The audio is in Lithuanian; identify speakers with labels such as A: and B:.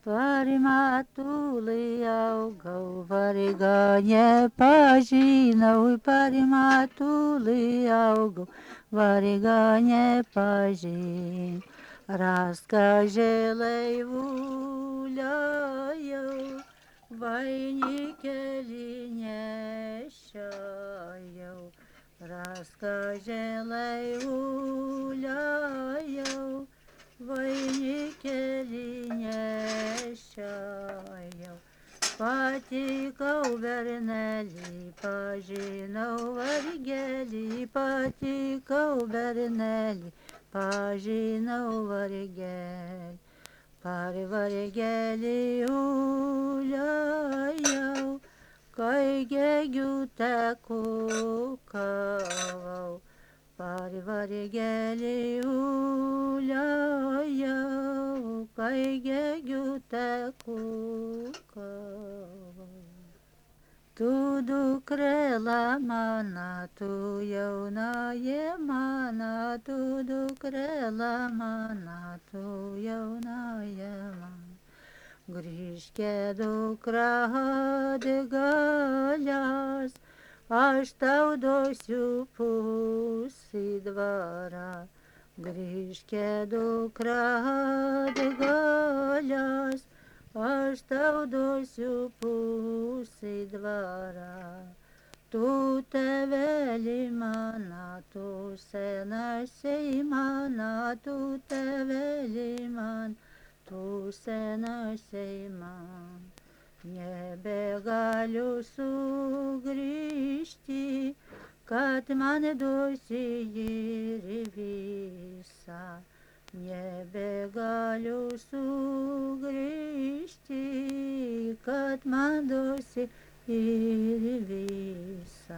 A: Parimatulį augau, varga nepažinau, parimatulį augau, varga nepažinau. Раскажи гуляю, войниkelį nešėjau. Раскажи гуляю, vainikelį nešėjau. Patikau bernelį, pažinau vargelį, patikau bernelį, pažinau vargelį. Par vargelį uliajau, kai gegiu tekukavau. Par vargelį uliajau, kai gegiu tekukavau. Tu dukrela mana, tu jaunaji mana, tu dukrela mana, tu jaunaji mana. Grįžkė dukra atgalės, aš tau duosiu pusį dvarą. Grįžkė dukra atgalės, aš tau duosiu pusį dvarą. Tu tėveli mana, tu senasiai mana, tu tėveli man, tu senasiai man. Nebegaliu sugrįžti, kad man duosi ir visą. Nebegaliu sugrįžti, kad man duosi ir visą.